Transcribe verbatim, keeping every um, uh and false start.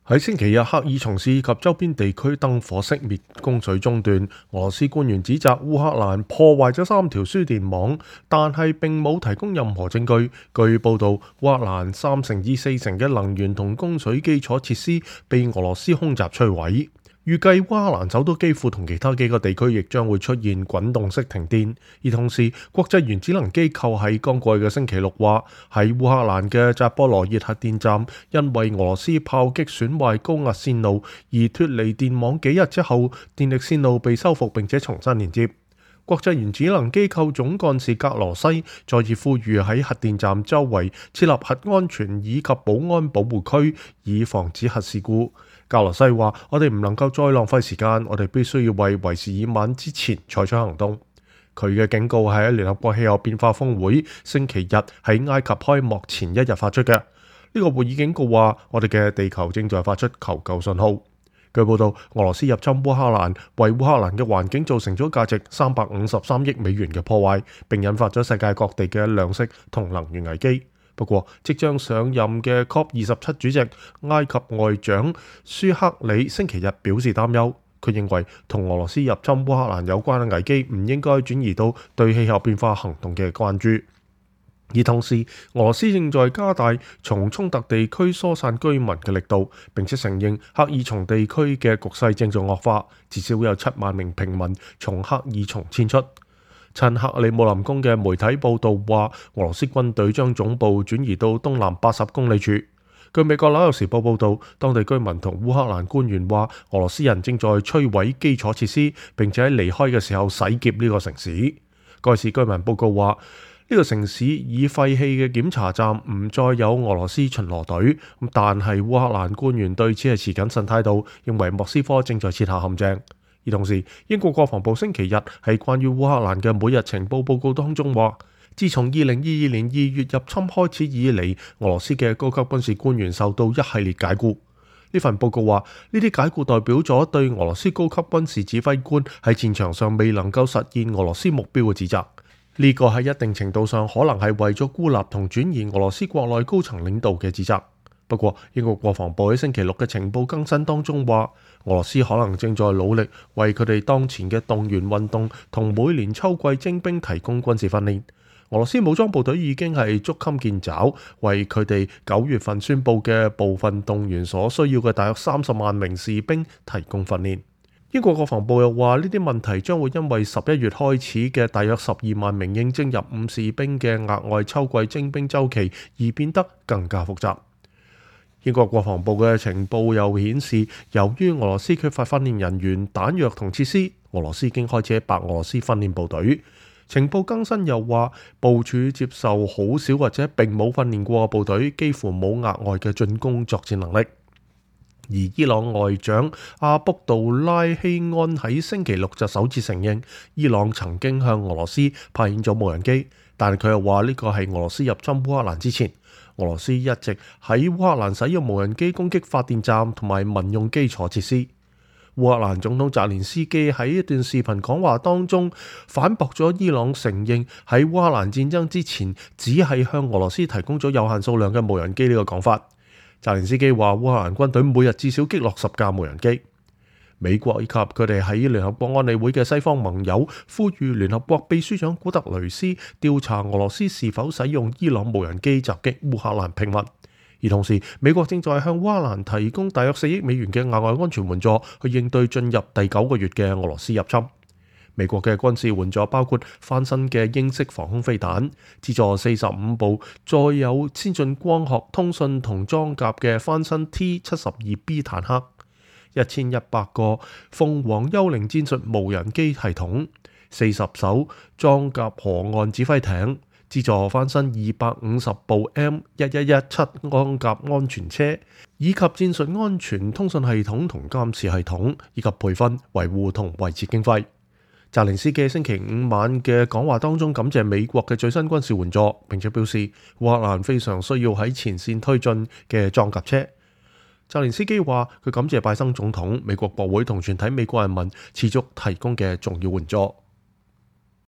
喺星期日，克爾松市及周邊地區燈火熄滅，供水中斷。俄羅斯官員指責烏克蘭破壞咗三條輸電網，但係並冇提供任何證據。據報道，烏克蘭三成至四成嘅能源同供水基礎設施被俄羅斯空襲摧毀。預計烏克蘭首都基輔同其他幾個地區亦將會出現滾動式停電，而同時國際原子能機構喺剛過去嘅星期六話，喺烏克蘭嘅扎波羅熱核電站因為俄羅斯炮擊損壞高壓線路而脫離電網幾日之後，電力線路被修復並且重新連接。國際原子能機構總幹事格羅西再次呼籲喺核電站周圍設立核安全以及保安保護區，以防止核事故。格羅西話：我哋唔能夠再浪費時間，我哋必須要為為時已晚之前採取行動。佢嘅警告係喺聯合國氣候變化峰會星期日喺埃及開幕前一日發出嘅。呢、這個會議警告話：我哋嘅地球正在發出求救信號。據報道，俄羅斯入侵烏克蘭，為烏克蘭嘅環境造成咗價值三百五十三億美元嘅破壞，並引發咗世界各地嘅糧食同能源危機。不過，即將上任嘅 C O P 二十七主席埃及外長舒克里星期日表示擔憂，佢認為同俄羅斯入侵烏克蘭有關嘅危機唔應該轉移到對氣候變化行動嘅關注。而同時，俄羅斯正在加大從衝突地區疏散居民嘅力度，並且承認赫爾松地區嘅局勢正在惡化，至少有七萬名平民從赫爾松遷出。親克里姆林宮嘅媒體報道話，俄羅斯軍隊將總部轉移到東南八十公里處。據美國紐約時報報道，當地居民同烏克蘭官員話，俄羅斯人正在摧毀基礎設施，並且喺離開嘅時候洗劫呢個城市。該市居民報告話，呢個城市已廢棄嘅檢查站唔再有俄羅斯巡邏隊，但係烏克蘭官員對此係持謹慎態度，認為莫斯科正在設下陷阱。而同時，英國國防部星期日喺關於烏克蘭嘅每日情報報告當中話，自從二零二二年二月入侵開始以嚟，俄羅斯嘅高級軍事官員受到一系列解雇。呢份報告話，呢啲解雇代表咗對俄羅斯高級軍事指揮官喺戰場上未能夠實現俄羅斯目標嘅指責。呢個喺一定程度上可能係為咗孤立同轉移俄羅斯國內高層領導嘅指責。不過，英國國防部喺星期六嘅情報更新當中話，俄羅斯可能正在努力為佢哋當前嘅動員運動同每年秋季徵兵提供軍事訓練。俄羅斯武裝部隊已經係捉襟見肘，為佢哋九月份宣佈嘅部分動員所需要嘅大約三十萬名士兵提供訓練。英國國防部又話，呢啲問題將會因為十一月開始嘅大約十二萬名應徵入伍士兵嘅額外秋季徵兵週期而變得更加複雜。英國國防部嘅情報又顯示，由於俄羅斯缺乏訓練人員、彈藥同設施，俄羅斯已經開始喺白俄羅斯訓練部隊。情報更新又話，部署接受好少或者並冇訓練過嘅部隊，幾乎冇額外嘅進攻作戰能力。而伊朗外長阿卜杜拉希安喺星期六就首次承認，伊朗曾經向俄羅斯派遣咗無人機，但係佢又話呢個係俄羅斯入侵烏克蘭之前。俄羅斯一直喺烏克蘭使用無人機攻擊發電站同埋民用基礎設施。烏克蘭總統澤連斯基喺一段視頻講話當中反駁咗伊朗承認喺烏克蘭戰爭之前只係向俄羅斯提供咗有限數量嘅無人機呢個講法。澤連斯基話烏克蘭軍隊每日至少擊落十架無人機。美國以及佢哋喺聯合國安理會嘅西方盟友呼籲聯合國秘書長古特雷斯調查俄羅斯是否使用伊朗無人機襲擊烏克蘭平民。而同時，美國正在向烏克蘭提供大約四億美元嘅額外安全援助，去應對進入第九個月嘅俄羅斯入侵。美國嘅軍事援助包括翻新嘅英式防空飛彈，資助四十五部載有先進光學通訊同裝甲嘅翻新 T 七十二 B 坦克，一千一百個鳳凰幽靈戰術無人機系統，四十艘裝甲河岸指揮艇，資助翻新二百五十部 M 一一一七裝甲安全車，以及戰術安全通訊系統同監視系統，以及培訓、維護同維持經費。澤連斯基星期五晚嘅講話當中感謝美國嘅最新軍事援助，並且表示烏克蘭非常需要喺前線推進嘅裝甲車。澤連斯基話佢感謝拜登總統、美國國會同全體美國人民持續提供嘅重要援助。